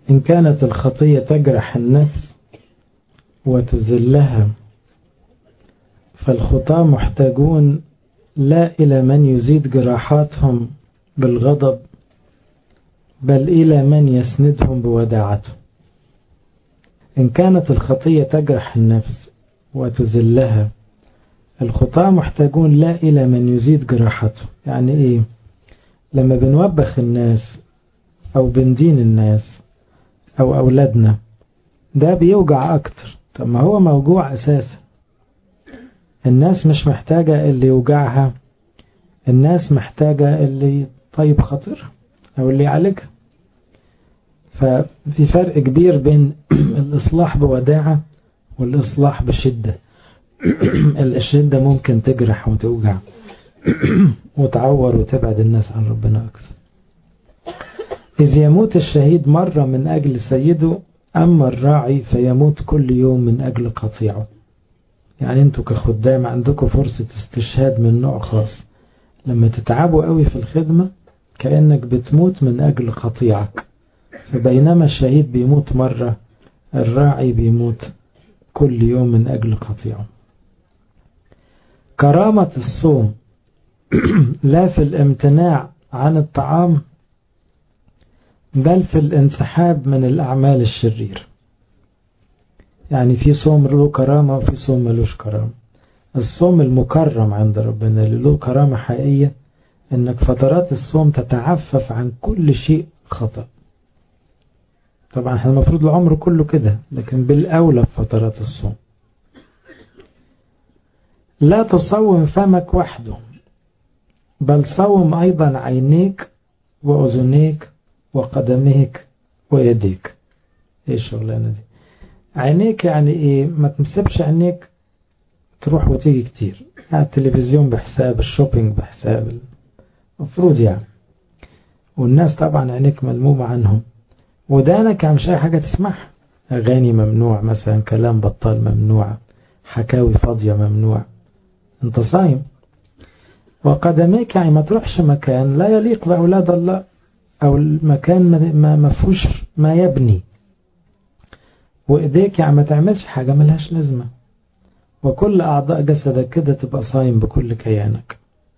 إن كانت الخطية تجرح النفس وتذلها، فالخطاة محتاجون لا إلى من يزيد جراحاتهم بالغضب، بل إلى من يسندهم بوداعته. إن كانت الخطية تجرح النفس وتذلها، الخطاة محتاجون لا إلى من يزيد جراحته. يعني إيه؟ لما بنوبخ الناس أو بندين الناس أو أولادنا، ده بيوجع أكتر. طب ما هو موجوع أساسا. الناس مش محتاجة اللي يوجعها، الناس محتاجة اللي طيب خاطرها أو اللي يعالجها. ففي فرق كبير بين الإصلاح بوداعة والإصلاح بشدة. الشدة ممكن تجرح وتوجع وتعور وتبعد الناس عن ربنا أكثر. إذ يموت الشهيد مرة من أجل سيده، أما الراعي فيموت كل يوم من أجل قطيعه. يعني أنتوا كخدام عندكم فرصة استشهاد من نوع خاص. لما تتعبوا قوي في الخدمة كأنك بتموت من أجل قطيعك. فبينما الشهيد بيموت مرة، الراعي بيموت كل يوم من أجل قطيعه. كرامة الصوم لا في الامتناع عن الطعام، بل في الانسحاب من الأعمال الشريرة. يعني في صوم له كرامة وفي صوم ملوش كرامة. الصوم المكرم عند ربنا اللي له كرامة حقيقية، انك فترات الصوم تتعفف عن كل شيء خطأ. طبعا احنا المفروض العمر كله كده، لكن بالأولى في فترات الصوم. لا تصوم فمك وحده، بل صوم أيضا عينيك وأذنيك وقدميك ويديك. ايه الشغلانة دي؟ عينيك يعني ايه؟ ما تمسبش عينيك تروح وتيجي كتير، يعني التلفزيون بحساب، الشوبينج بحساب، مفروض يعني. والناس طبعا عينيك ملمومة عنهم. ودانك يعني مش اي حاجة تسمعها، اغاني ممنوع مثلا، كلام بطال ممنوع، حكاوي فاضية ممنوع، انت صايم. وقدميك يعني ما تروحش مكان لا يليق بأولاد الله، او المكان ما فيهوش ما يبني. وايديك يعني ما تعملش حاجة ملهاش لازمة. وكل أعضاء جسدك كده تبقى صايم بكل كيانك.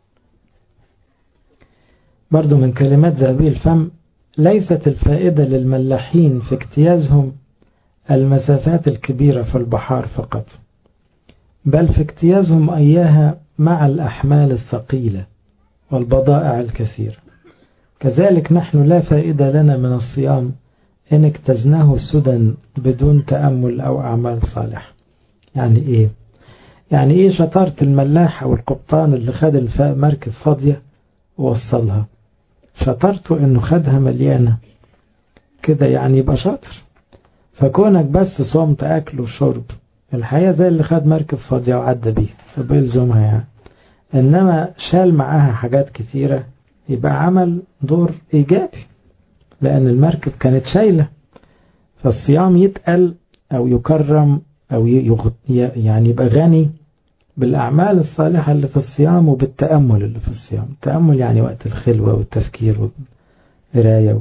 برضو من كلمات ذهبي الفم: ليست الفائدة للملاحين في اجتيازهم المسافات الكبيرة في البحار فقط، بل في اجتيازهم إياها مع الأحمال الثقيلة والبضائع الكثيرة. كذلك نحن لا فائدة لنا من الصيام إن اجتزناه سدى بدون تأمل أو أعمال صالحة. يعني إيه؟ يعني إيه شطارة الملاح أو القبطان اللي خد مركب فاضية ووصلها؟ شطارته إنه خدها مليانة كده، يعني يبقى شاطر. فكونك بس صمت أكل وشرب، الحقيقة زي اللي خد مركب فاضية وعدى بيها فبيلزمها يعني. إنما شال معاها حاجات كتيرة، يبقى عمل دور إيجابي، لأن المركب كانت شايلة. فالصيام يتقل أو يكرم أو يعني يبقى غني بالأعمال الصالحة اللي في الصيام وبالتأمل اللي في الصيام. التأمل يعني وقت الخلوة والتفكير والقراية.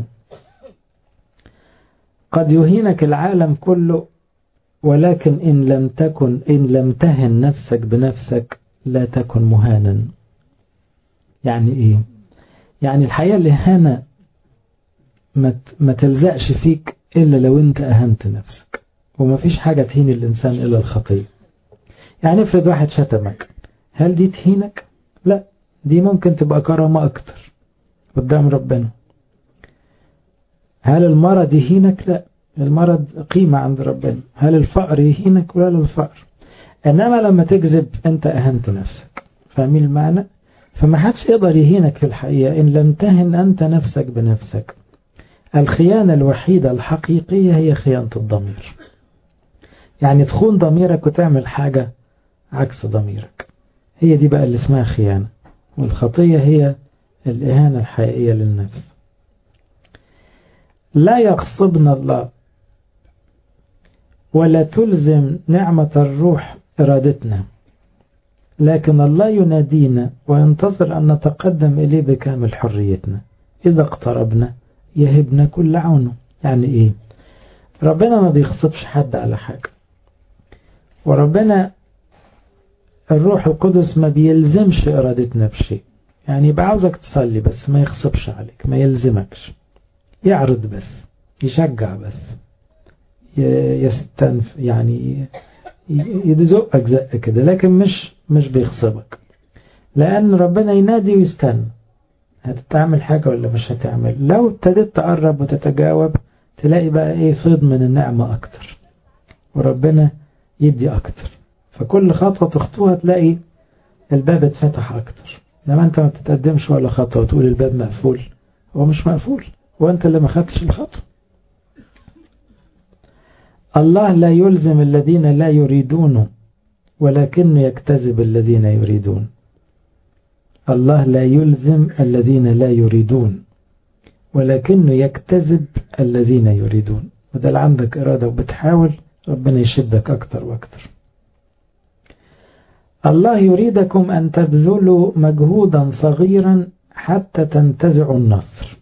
قد يهينك العالم كله، ولكن إن لم تهن نفسك بنفسك لا تكن مهانا. يعني إيه؟ يعني الحقيقة الإهانة ما تلزقش فيك إلا لو أنت أهنت نفسك. وما فيش حاجة تهين الإنسان إلا الخطية. يعني افرض واحد شتمك، هل دي تهينك؟ لا، دي ممكن تبقى كرامة أكتر قدام ربنا. هل المرض يهينك؟ لا، المرض قيمة عند ربنا. هل الفقر يهينك؟ ولا الفقر. إنما لما تكذب أنت أهنت نفسك. فاهمين المعنى؟ فما حدش يقدر يهينك في الحقيقة إن لم تهن أنت نفسك بنفسك. الخيانة الوحيدة الحقيقية هي خيانة الضمير. يعني تخون ضميرك وتعمل حاجة عكس ضميرك، هي دي بقى اللي اسمها خيانة. والخطية هي الإهانة الحقيقية للنفس. لا يغصبنا الله ولا تلزم نعمة الروح إرادتنا، لكن الله ينادينا وينتظر أن نتقدم إليه بكامل حريتنا. إذا اقتربنا يهبنا كل عونه. يعني إيه؟ ربنا ما بيغصبش حد على حاجة، وربنا الروح القدس ما بيلزمش إرادتنا بشيء. يعني يبقى عاوزك تصلي بس ما يغصبش عليك، ما يلزمكش، يعرض بس، يشجع بس، يستنف يعني يزقك زق كده، لكن مش بيغصبك. لأن ربنا ينادي ويستنى هتتعمل حاجة ولا مش هتعمل. لو ابتديت تقرب وتتجاوب تلاقي بقى ايه فيض من النعمة أكتر، وربنا يدي أكتر. فكل خطوة تخطوها تلاقي الباب اتفتح أكتر. لما أنت ما بتتقدمش ولا خطوة وتقول الباب مقفول، هو مش مقفول، وأنت اللي ما خدتش الخطوة. الله لا يلزم الذين لا يريدونه، ولكنه يجتذب الذين يريدون. الله لا يلزم الذين لا يريدون، ولكنه يجتذب الذين يريدون. وده اللي عندك إرادة وبتحاول، ربنا يشدك أكتر وأكتر. الله يريدكم أن تبذلوا مجهودا صغيرا حتى تنتزعوا النصر،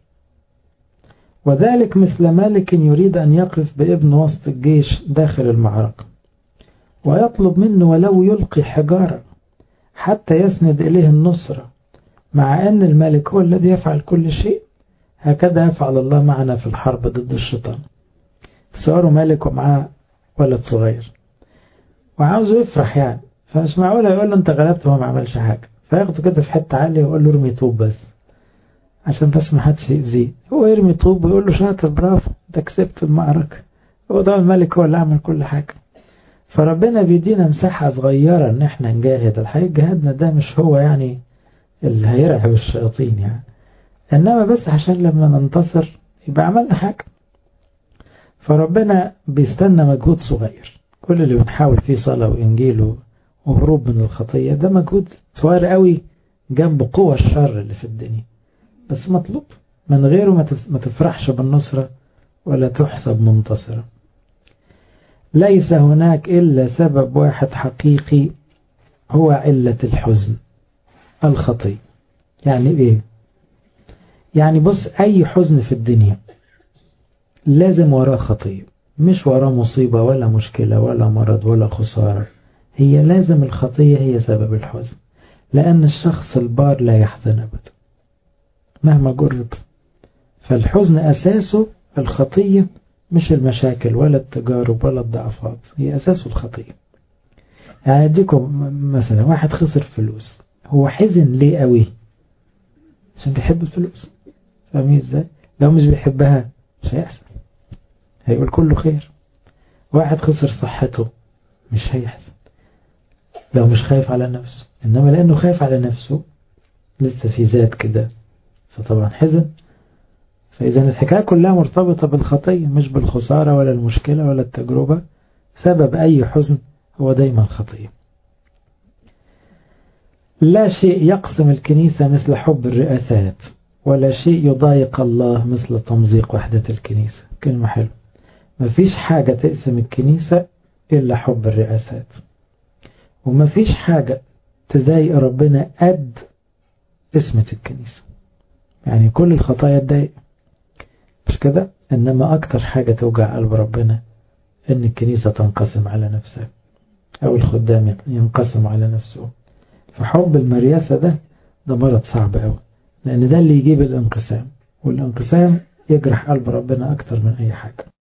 وذلك مثل ملك يريد أن يقف بابن وسط الجيش داخل المعركة، ويطلب منه ولو يلقي حجارة حتى يسند إليه النصرة، مع أن الملك هو الذي يفعل كل شيء. هكذا يفعل الله معنا في الحرب ضد الشيطان. تصوروا ملك ومعاه ولد صغير وعاوزه يفرح يعني، فمش معقول يقول له انت غلبت وهو ما عملش حاجة، فياخده كده في حتة عالية ويقول له ارمي طوب بس عشان بس ما حدش يأذيه. هو يرمي طوب ويقول له شاطر برافو انت كسبت المعركة. هو ده الملك هو اللي عمل كل حاجة. فربنا بيدينا مساحة صغيرة ان احنا نجاهد. الحقيقة جهادنا ده مش هو يعني اللي هيرعب الشياطين يعني، انما بس عشان لما ننتصر يبقى عملنا حاجة. فربنا بيستنى مجهود صغير. كل اللي بنحاول فيه صلاة وإنجيل وهروب من الخطية ده مجهود صغير قوي جنب قوة الشر اللي في الدنيا، بس مطلوب. من غيره ما تفرحش بالنصرة ولا تحسب منتصرة. ليس هناك إلا سبب واحد حقيقي، هو علة الحزن، الخطية. يعني إيه؟ يعني بص، أي حزن في الدنيا لازم وراه خطية، مش وراه مصيبة ولا مشكلة ولا مرض ولا خسارة. هي لازم الخطية هي سبب الحزن، لأن الشخص البار لا يحزن أبدا مهما جرب. فالحزن أساسه الخطية، مش المشاكل ولا التجارب ولا الضعفات، هي أساسه الخطية. يعني أديكم مثلا واحد خسر فلوس، هو حزن ليه قوي؟ عشان بيحب الفلوس. فاهمين ازاي؟ لو مش بيحبها مش هيحزن، هيقول كله خير. واحد خسر صحته مش هيحزن لو مش خايف على نفسه، إنما لأنه خايف على نفسه لسه في ذات كده فطبعا حزن. فإذا الحكاية كلها مرتبطة بالخطية، مش بالخسارة ولا المشكلة ولا التجربة. سبب أي حزن هو دايما خطية. لا شيء يقسم الكنيسة مثل حب الرئاسات، ولا شيء يضايق الله مثل تمزيق وحدة الكنيسة. كلمة حلوة. مفيش حاجة تقسم الكنيسة إلا حب الرئاسات، ومفيش حاجة تضايق ربنا قد اسمة الكنيسة. يعني كل الخطايا تضايق مش كده، إنما أكتر حاجة توجع قلب ربنا إن الكنيسة تنقسم على نفسها أو الخدام ينقسم على نفسه. فحب المرياسة ده مرض صعب أوي، لأن ده اللي يجيب الانقسام، والانقسام يجرح قلب ربنا أكتر من أي حاجة.